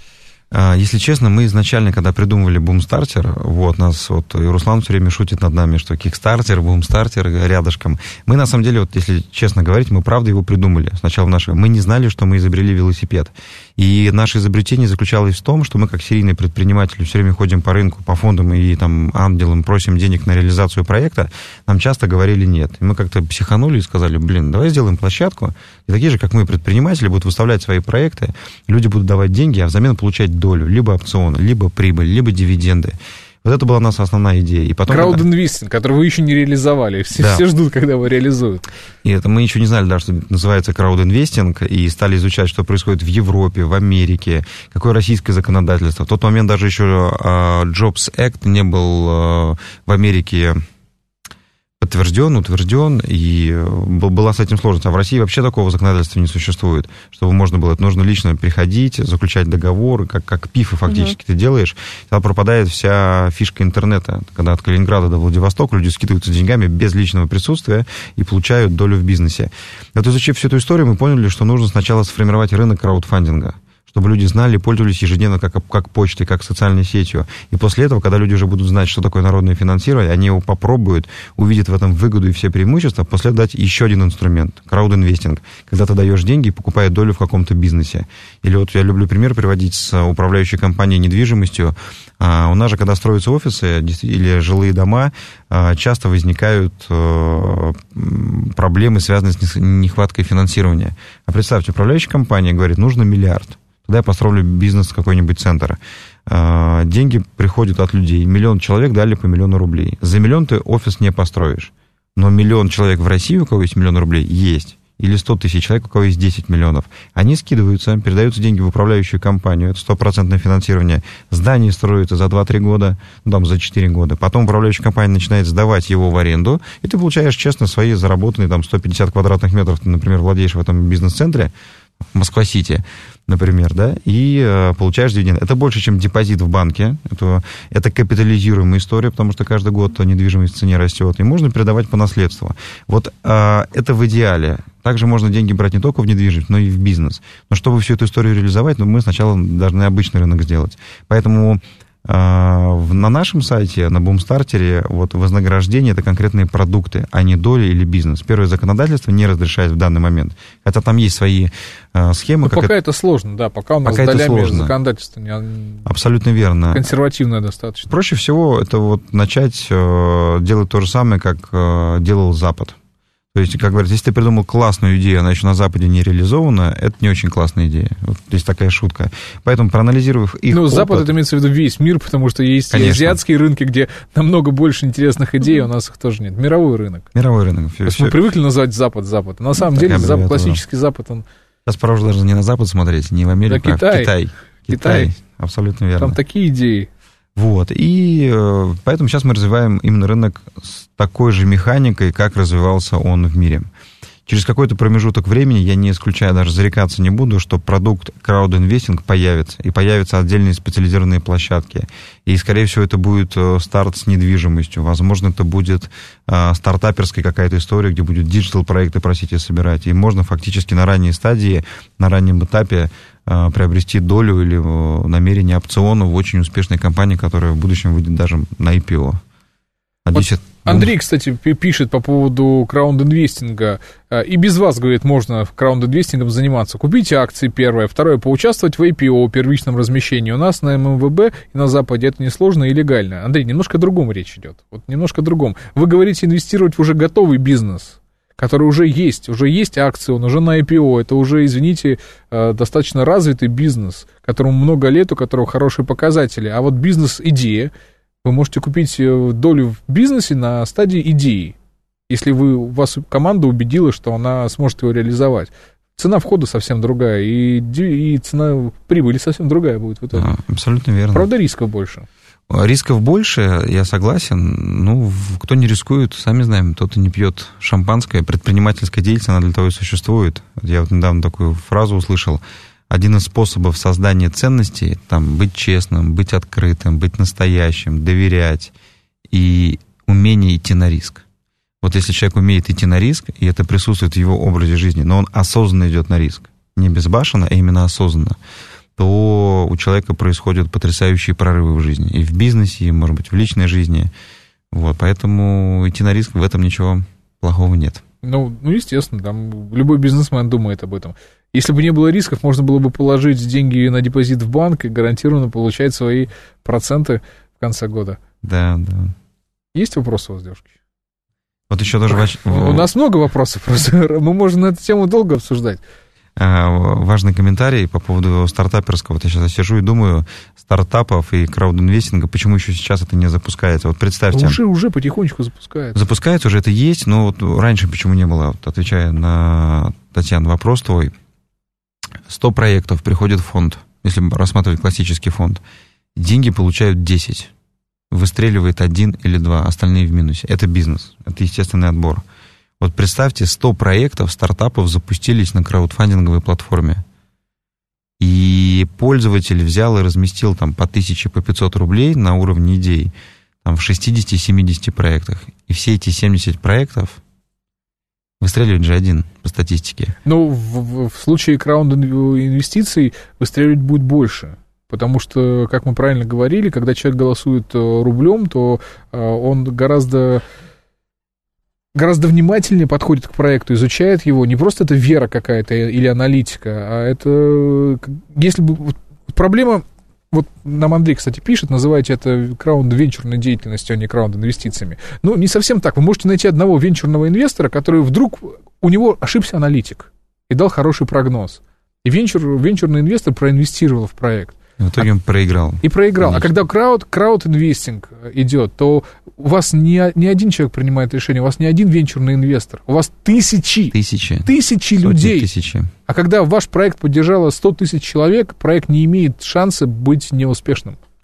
Если честно, мы изначально, когда придумывали Boomstarter, нас и Руслан все время шутит над нами, что Kickstarter, Boomstarter рядышком. Мы, на самом деле, если честно говорить, мы правда его придумали. Сначала мы не знали, что мы изобрели велосипед. И наше изобретение заключалось в том, что мы, как серийные предприниматели, все время ходим по рынку, по фондам и ангелам просим денег на реализацию проекта. Нам часто говорили нет. И мы как-то психанули и сказали: давай сделаем площадку, и такие же, как мы, предприниматели, будут выставлять свои проекты, люди будут давать деньги, а взамен получать долю, либо опционы, либо прибыль, либо дивиденды. Вот это была у нас основная идея. И потом краудинвестинг, который вы еще не реализовали. Все ждут, когда его реализуют. И это мы еще не знали, даже, что называется краудинвестинг, и стали изучать, что происходит в Европе, в Америке, какое российское законодательство. В тот момент даже еще Jobs Act не был в Америке утвержден, и была с этим сложность. А в России вообще такого законодательства не существует, чтобы можно было, это нужно лично приходить, заключать договор, как пифы фактически ты делаешь, тогда пропадает вся фишка интернета. Когда от Калининграда до Владивостока люди скидываются деньгами без личного присутствия и получают долю в бизнесе. Вот изучив всю эту историю, мы поняли, что нужно сначала сформировать рынок краудфандинга, чтобы люди знали, пользовались ежедневно как почтой, как социальной сетью. И после этого, когда люди уже будут знать, что такое народное финансирование, они его попробуют, увидят в этом выгоду и все преимущества, после этого дать еще один инструмент – краудинвестинг. Когда ты даешь деньги и покупаешь долю в каком-то бизнесе. Или я люблю пример приводить с управляющей компанией недвижимостью. У нас же, когда строятся офисы или жилые дома, часто возникают проблемы, связанные с нехваткой финансирования. А представьте, управляющая компания говорит: нужно $1 миллиард. Тогда я построю бизнес какой-нибудь центр. Деньги приходят от людей. 1 миллион человек дали по $1 миллиону рублей. За 1 миллион ты офис не построишь. Но 1 миллион человек в России, у кого есть $1 миллион рублей, есть. Или 100 тысяч человек, у кого есть 10 миллионов. Они скидываются, передаются деньги в управляющую компанию. Это 100% финансирование. Здание строится за 2-3 года, за 4 года. Потом управляющая компания начинает сдавать его в аренду, и ты получаешь честно свои заработанные 150 квадратных метров. Ты, например, владеешь в этом бизнес-центре. Москва-Сити, например, да, и получаешь дивиденд. Это больше, чем депозит в банке. Это капитализируемая история, потому что каждый год недвижимость в цене растет, и можно передавать по наследству. Вот это в идеале. Также можно деньги брать не только в недвижимость, но и в бизнес. Но чтобы всю эту историю реализовать, мы сначала должны обычный рынок сделать. Поэтому на нашем сайте, на Бумстартере, вот вознаграждение — это конкретные продукты, а не доли или бизнес. Первое, законодательство не разрешает в данный момент. Хотя там есть свои схемы. Пока это сложно, да, пока у нас с долями законодательство не... Абсолютно верно. Консервативное достаточно. Проще всего это вот начать делать то же самое, как делал Запад. То есть, как говорят, если ты придумал классную идею, она еще на Западе не реализована, это не очень классная идея. Вот здесь такая шутка. Поэтому, проанализировав их опыт... Запад, это имеется в виду весь мир, потому что есть азиатские рынки, где намного больше интересных идей, у нас их тоже нет. Мировой рынок. Мировой рынок. То есть мы привыкли называть Запад. На самом деле, классический Запад, он... Сейчас пора уже даже не на Запад смотреть, не в Америку, а в Китай. Абсолютно верно. Там такие идеи. Вот, и поэтому сейчас мы развиваем именно рынок с такой же механикой, как развивался он в мире. Через какой-то промежуток времени, я не исключаю, даже зарекаться не буду, что продукт краудинвестинг появится, и появятся отдельные специализированные площадки. И, скорее всего, это будет старт с недвижимостью. Возможно, это будет стартаперская какая-то история, где будут диджитал-проекты просить и собирать. И можно фактически на ранней стадии, на раннем этапе приобрести долю или намерение опциона в очень успешной компании, которая в будущем выйдет даже на IPO. Андрей, кстати, пишет по поводу краунд-инвестинга. И без вас, говорит, можно краунд-инвестингом заниматься. Купите акции, первое. Второе, поучаствовать в IPO, первичном размещении. У нас на ММВБ и на Западе это несложно и легально. Андрей, немножко о другом речь идет. Вот немножко о другом. Вы говорите инвестировать в уже готовый бизнес, который уже есть акции, он уже на IPO, это уже, извините, достаточно развитый бизнес, которому много лет, у которого хорошие показатели. А вот бизнес-идея, вы можете купить долю в бизнесе на стадии идеи, если у вас команда убедила, что она сможет его реализовать. Цена входа совсем другая, и цена прибыли совсем другая будет в итоге. Абсолютно верно. Правда, рисков больше. Рисков больше, я согласен. Кто не рискует, сами знаем, тот и не пьет шампанское. Предпринимательская деятельность, она для того и существует. Я вот недавно такую фразу услышал. Один из способов создания ценностей, быть честным, быть открытым, быть настоящим, доверять и умение идти на риск. Вот если человек умеет идти на риск, и это присутствует в его образе жизни, но он осознанно идет на риск, не безбашенно, а именно осознанно, то у человека происходят потрясающие прорывы в жизни. И в бизнесе, и, может быть, в личной жизни. Вот, поэтому идти на риск, в этом ничего плохого нет. Естественно, там любой бизнесмен думает об этом. Если бы не было рисков, можно было бы положить деньги на депозит в банк и гарантированно получать свои проценты в конце года. Да. Есть вопросы у вас, девушки? Вот еще даже... У нас много вопросов, просто мы можем на эту тему долго обсуждать. Важный комментарий по поводу стартаперского. Вот я сейчас сижу и думаю, стартапов и краудинвестинга, почему еще сейчас это не запускается? Вот представьте... Уже потихонечку запускается. Запускается уже, это есть, но вот раньше почему не было? Вот, отвечая на, Татьяна, вопрос твой. 100 проектов, приходит фонд, если рассматривать классический фонд, деньги получают 10, выстреливает 1 или 2, остальные в минусе. Это бизнес, это естественный отбор. Вот представьте, 100 проектов, стартапов запустились на краудфандинговой платформе. И пользователь взял и разместил там по 1000, по 500 рублей на уровне идей там, в 60-70 проектах. И все эти 70 проектов выстреливает же один по статистике. В случае краунд-инвестиций выстреливать будет больше. Потому что, как мы правильно говорили, когда человек голосует рублем, то он гораздо внимательнее подходит к проекту, изучает его. Не просто это вера какая-то или аналитика, а это... Если бы... Проблема... Вот нам Андрей, кстати, пишет, называйте это краунд-венчурной деятельностью, а не краунд-инвестициями. Не совсем так. Вы можете найти одного венчурного инвестора, который вдруг... У него ошибся аналитик и дал хороший прогноз. И венчурный инвестор проинвестировал в проект. В итоге он проиграл. И проиграл. Конечно. А когда крауд-инвестинг идет, то у вас не один человек принимает решение, у вас не один венчурный инвестор, у вас тысячи людей. Тысячи. А когда ваш проект поддержало 100 тысяч человек, проект не имеет шанса быть неуспешным.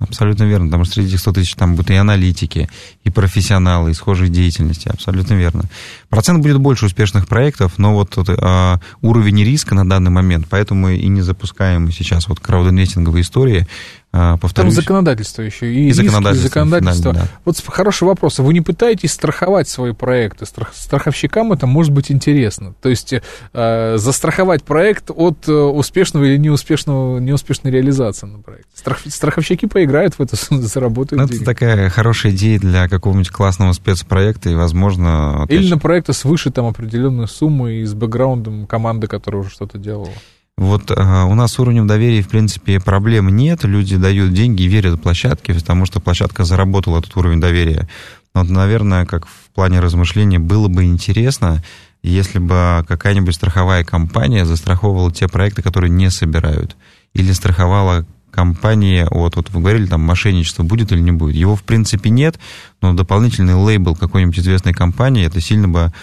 Абсолютно верно, потому что среди этих 100 тысяч там будут и аналитики, и профессионалы, и схожей деятельности, абсолютно верно. Процент будет больше успешных проектов, но вот уровень риска на данный момент, поэтому и не запускаем сейчас вот краудинвестинговые истории. Повторюсь. Там законодательство еще, и законодательство. Да. Вот хороший вопрос. Вы не пытаетесь страховать свои проекты? Страховщикам это может быть интересно. То есть застраховать проект от успешного или неуспешной реализации на проекте. Страховщики поиграют в это, заработают денег. Это такая хорошая идея для какого-нибудь классного спецпроекта, и, возможно... Или на проекты свыше там определенной суммы и с бэкграундом команды, которая уже что-то делала. Вот у нас с уровнем доверия, в принципе, проблем нет. Люди дают деньги и верят в площадки, потому что площадка заработала этот уровень доверия. Вот, наверное, как в плане размышления, было бы интересно, если бы какая-нибудь страховая компания застраховывала те проекты, которые не собирают. Или страховала компании, вот вы говорили, там, мошенничество будет или не будет. Его, в принципе, нет, но дополнительный лейбл какой-нибудь известной компании, это сильно бы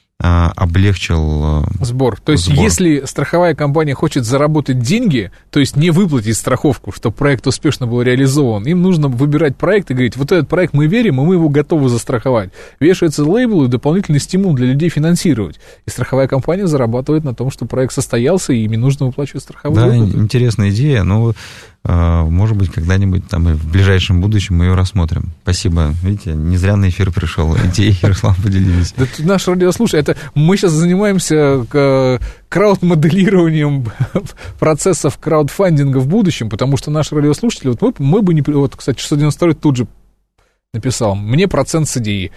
облегчил сбор. То есть, если страховая компания хочет заработать деньги, то есть не выплатить страховку, чтобы проект успешно был реализован, им нужно выбирать проект и говорить, вот этот проект мы верим, и мы его готовы застраховать. Вешается лейбл и дополнительный стимул для людей финансировать. И страховая компания зарабатывает на том, что проект состоялся, и им не нужно выплачивать страховую выплату. Да, интересная идея, но... Может быть, когда-нибудь там и в ближайшем будущем мы ее рассмотрим. Спасибо. Видите, не зря на эфир пришел. Идеи, Руслан, поделились. Да, наш радиослушатель, это мы сейчас занимаемся крауд-моделированием процессов краудфандинга в будущем, потому что наши радиослушатели, вот мы бы не... Вот, кстати, 692 тут же написал, мне процент с идеи.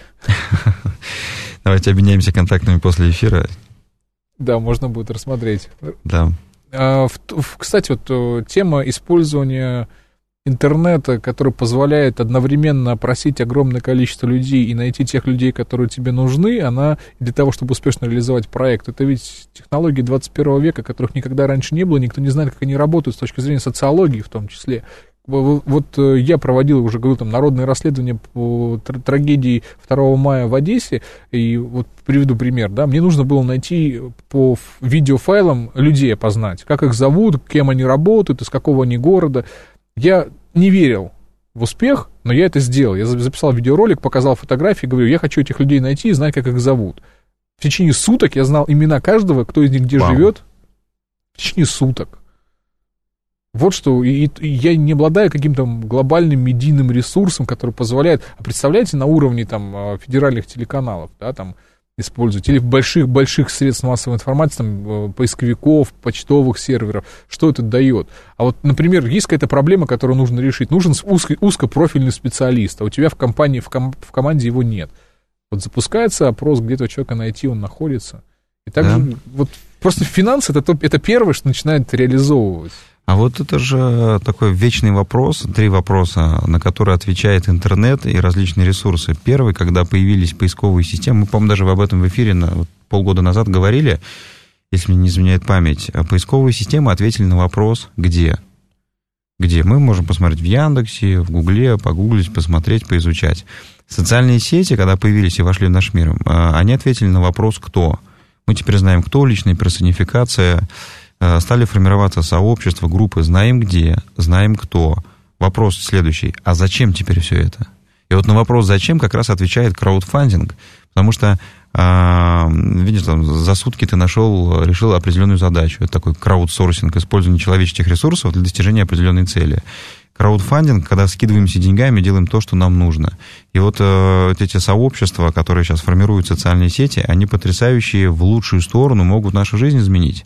Давайте обменяемся контактами после эфира. Да, можно будет рассмотреть. Да. Кстати, вот тема использования интернета, который позволяет одновременно опросить огромное количество людей и найти тех людей, которые тебе нужны, она для того, чтобы успешно реализовать проект. Это ведь технологии 21 века, которых никогда раньше не было, никто не знает, как они работают с точки зрения социологии в том числе. Вот я проводил, уже говорил, там, народные расследования по трагедии 2 мая в Одессе, и вот приведу пример, да, мне нужно было найти по видеофайлам людей опознать, как их зовут, кем они работают, из какого они города. Я не верил в успех, но я это сделал. Я записал видеоролик, показал фотографии, говорю, я хочу этих людей найти и знать, как их зовут. В течение суток я знал имена каждого, кто из них где живет, в течение суток. Вот что, и я не обладаю каким-то глобальным медийным ресурсом, который позволяет, а представляете, на уровне там федеральных телеканалов, да, там использовать, или больших средств массовой информации, там, поисковиков, почтовых серверов, что это дает. А вот, например, есть какая-то проблема, которую нужно решить, нужен узкопрофильный специалист, а у тебя в компании, в команде его нет. Вот запускается опрос, где этого человека найти, он находится. И также, да. Вот просто финансы это первое, что начинает реализовывать. А вот это же такой вечный вопрос, 3 вопроса, на которые отвечает интернет и различные ресурсы. Первый, когда появились поисковые системы, мы, по-моему, даже об этом в эфире полгода назад говорили, если мне не изменяет память, поисковые системы ответили на вопрос «где?». Где? Мы можем посмотреть в Яндексе, в Гугле, погуглить, посмотреть, поизучать. Социальные сети, когда появились и вошли в наш мир, они ответили на вопрос «кто?». Мы теперь знаем, кто, личная персонификация. Стали формироваться сообщества, группы, знаем где, знаем кто. Вопрос следующий, а зачем теперь все это? И вот на вопрос «зачем» как раз отвечает краудфандинг, потому что, видишь, там, за сутки ты решил определенную задачу. Это такой краудсорсинг, использование человеческих ресурсов для достижения определенной цели. Краудфандинг, когда скидываемся деньгами, делаем то, что нам нужно. И вот эти сообщества, которые сейчас формируют социальные сети, они потрясающие, в лучшую сторону могут нашу жизнь изменить.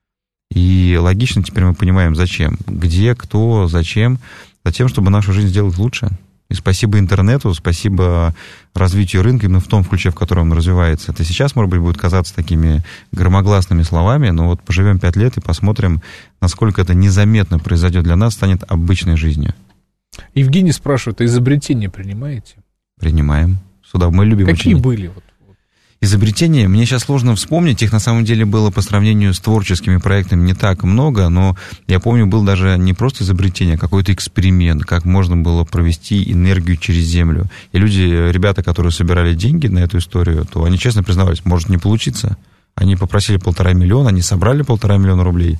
И логично теперь мы понимаем, зачем. Где, кто, зачем. Затем, чтобы нашу жизнь сделать лучше. И спасибо интернету, спасибо развитию рынка, именно в том ключе, в котором он развивается. Это сейчас, может быть, будет казаться такими громогласными словами, но вот поживем 5 лет и посмотрим, насколько это незаметно произойдет для нас, станет обычной жизнью. Евгений спрашивает, а изобретения принимаете? Принимаем. Сюда мы любим. Какие были? Изобретения, мне сейчас сложно вспомнить, их на самом деле было по сравнению с творческими проектами не так много, но я помню, был даже не просто изобретение, а какой-то эксперимент, как можно было провести энергию через землю. И ребята, которые собирали деньги на эту историю, то они честно признавались, может не получиться. Они попросили 1,5 миллиона, они собрали 1,5 миллиона рублей,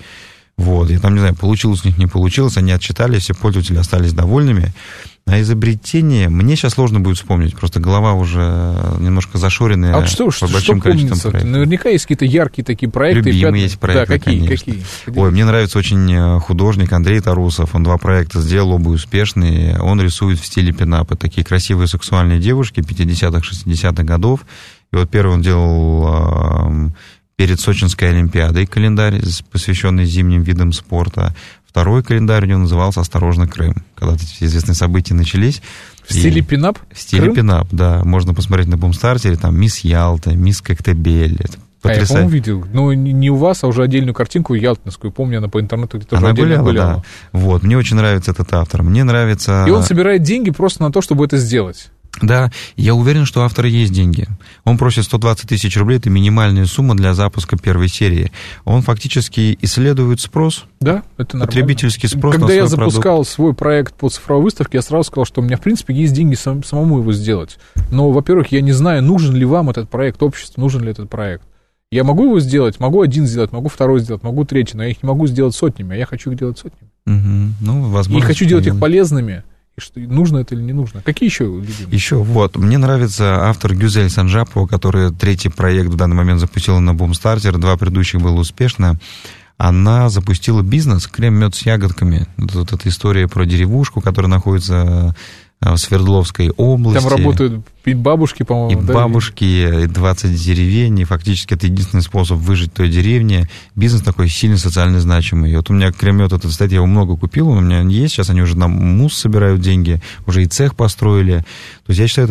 Вот, я там, не знаю, получилось у них, не получилось, они отчитались, все пользователи остались довольными. А изобретение мне сейчас сложно будет вспомнить, просто голова уже немножко зашоренная. А что помнится? Наверняка есть какие-то яркие такие проекты. Любимые есть проекты, да, какие? Ой, мне нравится очень художник Андрей Тарусов, он 2 проекта сделал, оба успешные. Он рисует в стиле пинапа, такие красивые сексуальные девушки 50-х, 60-х годов. И вот первый он делал перед Сочинской Олимпиадой календарь, посвященный зимним видам спорта. Второй календарь у него назывался «Осторожно, Крым», когда эти известные события начались. В стиле пинап? В стиле пинап, да. Можно посмотреть на Бумстартере, там «Мисс Ялта», «Мисс Коктебель». Это потрясающе. Я, по-моему, видел. Но не у вас, а уже отдельную картинку ялтинскую. Помню, она по интернету где-то уже отдельно гуляла. Да. Вот, мне очень нравится этот автор. Мне нравится... И он собирает деньги просто на то, чтобы это сделать. Да, я уверен, что у автора есть деньги. Он просит 120 тысяч рублей, это минимальная сумма для запуска первой серии. Он фактически исследует спрос. Да, это нормально. Потребительский спрос. Когда я запускал свой проект по цифровой выставке, я сразу сказал, что у меня, в принципе, есть деньги самому его сделать. Но, во-первых, я не знаю, нужен ли вам этот проект, обществу нужен ли этот проект. Я могу его сделать, могу один сделать, могу второй сделать, могу третий, но я их не могу сделать сотнями, а я хочу их делать сотнями. Угу. Ну, возможно. И хочу делать их полезными. И что, нужно это или не нужно? Какие еще любимые? Еще, вот, мне нравится автор Гюзель Санжапова, которая 3-й проект в данный момент запустила на Бумстартер, 2 предыдущих было успешно. Она запустила бизнес «Крем-мед с ягодками». Вот эта история про деревушку, которая находится в Свердловской области. Там работают и бабушки, по-моему, и да? бабушки, и 20 деревень, и фактически это единственный способ выжить в той деревне. Бизнес такой сильно социально значимый. И вот у меня крем-мед этот стоит, я его много купил, он у меня есть, сейчас они уже на мусс собирают деньги, уже и цех построили. То есть я считаю,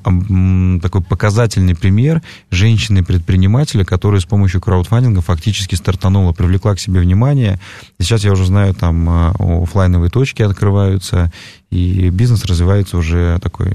это такой показательный пример женщины-предпринимателя, которая с помощью краудфандинга фактически стартанула, привлекла к себе внимание. И сейчас я уже знаю, там офлайновые точки открываются, и бизнес развивается уже такой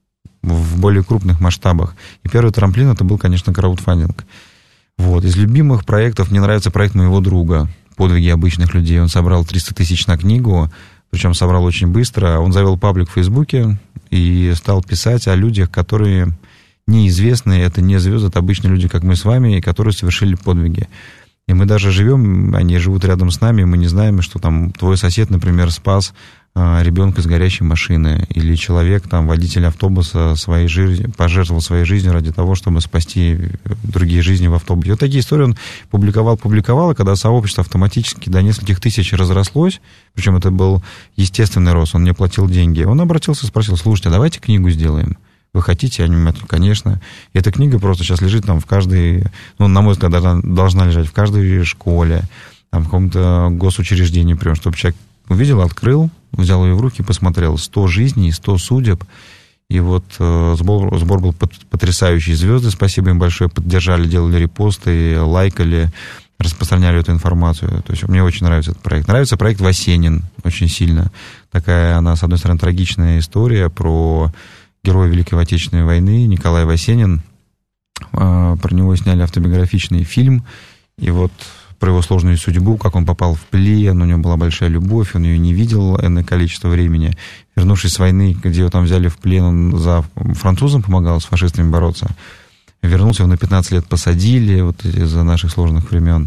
в более крупных масштабах. И первый трамплин это был, конечно, краудфандинг. Вот. Из любимых проектов мне нравится проект моего друга «Подвиги обычных людей». Он собрал 300 тысяч на книгу, причем собрал очень быстро. Он завел паблик в Фейсбуке и стал писать о людях, которые неизвестны, это не звезды, это обычные люди, как мы с вами, и которые совершили подвиги. И мы даже живем, они живут рядом с нами, и мы не знаем, что там твой сосед, например, спас ребенка из горящей машины, или человек, там, водитель автобуса пожертвовал своей жизнью ради того, чтобы спасти другие жизни в автобусе. Вот такие истории он публиковал, и когда сообщество автоматически до нескольких тысяч разрослось, причем это был естественный рост, он не платил деньги, он обратился и спросил: слушайте, давайте книгу сделаем. Вы хотите? Я не говорю, конечно. И эта книга просто сейчас лежит там в каждой, ну, на мой взгляд, должна лежать в каждой школе, там, в каком-то госучреждении, прям, чтобы человек увидел, открыл, взял ее в руки, посмотрел. 100 жизней, 100 судеб. И вот сбор был потрясающий. Звезды, спасибо им большое, поддержали, делали репосты, лайкали, распространяли эту информацию. То есть мне очень нравится этот проект. Нравится проект «Васенин» очень сильно. Такая она, с одной стороны, трагичная история про героя Великой Отечественной войны Николай Васенин. Про него сняли автобиографичный фильм. И вот про его сложную судьбу, как он попал в плен, у него была большая любовь, он ее не видел энное количество времени. Вернувшись с войны, где его там взяли в плен, он за французам помогал с фашистами бороться. Вернулся, его на 15 лет посадили вот из-за наших сложных времен.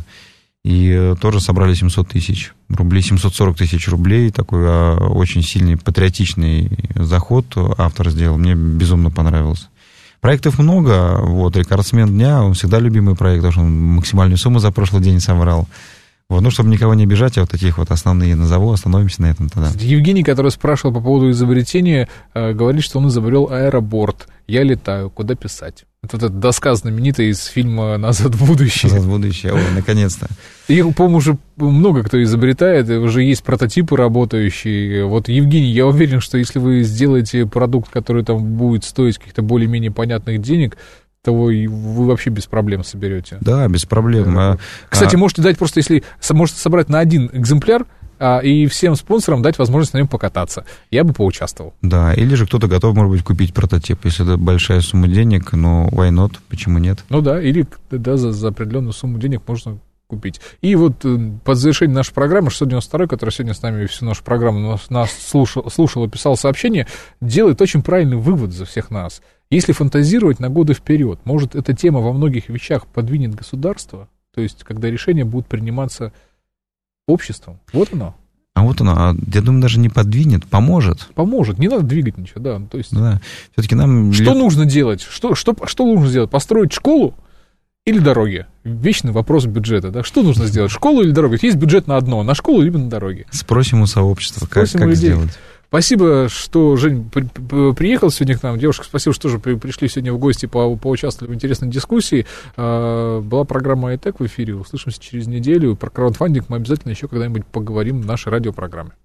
И тоже собрали 700 тысяч рублей, 740 тысяч рублей. Такой очень сильный патриотичный заход автор сделал. Мне безумно понравился. Проектов много, вот, рекордсмен дня, он всегда любимый проект, потому что он максимальную сумму за прошлый день собрал. Вот, ну, чтобы никого не обижать, я вот таких вот основные назову, остановимся на этом тогда. Евгений, который спрашивал по поводу изобретения, говорит, что он изобрел аэроборд. Я летаю, куда писать? Это вот эта доска знаменитая из фильма «Назад в будущее». «Назад в будущее», ой, наконец-то. Их, по-моему, уже много кто изобретает, уже есть прототипы работающие. Вот, Евгений, я уверен, что если вы сделаете продукт, который там будет стоить каких-то более-менее понятных денег, то вы вообще без проблем соберете. Да, без проблем. Кстати, можете дать просто, если можете собрать на один экземпляр, и всем спонсорам дать возможность на нем покататься. Я бы поучаствовал. Да, или же кто-то готов, может быть, купить прототип. Если это большая сумма денег, но why not, почему нет? Ну да, или да, за определенную сумму денег можно купить. И вот под завершение нашей программы 692, который сегодня с нами всю нашу программу нас слушал и писал сообщение, делает очень правильный вывод за всех нас. Если фантазировать на годы вперед, может, эта тема во многих вещах подвинет государство, то есть когда решения будут приниматься обществом. Вот оно. А вот оно, я думаю, даже не подвинет, поможет. Поможет, не надо двигать ничего, да. То есть, да. Все-таки нам... Что нужно делать? Что нужно сделать? Построить школу или дороги? Вечный вопрос бюджета, да? Что нужно сделать? Школу или дорогу? Есть бюджет на одно, на школу либо на дороги. Спросим у сообщества, как сделать. Спасибо, что, Жень, приехал сегодня к нам. Девушка, спасибо, что тоже пришли сегодня в гости, поучаствовали в интересной дискуссии. Была программа iTech в эфире. Услышимся через неделю. Про краудфандинг мы обязательно еще когда-нибудь поговорим в нашей радиопрограмме.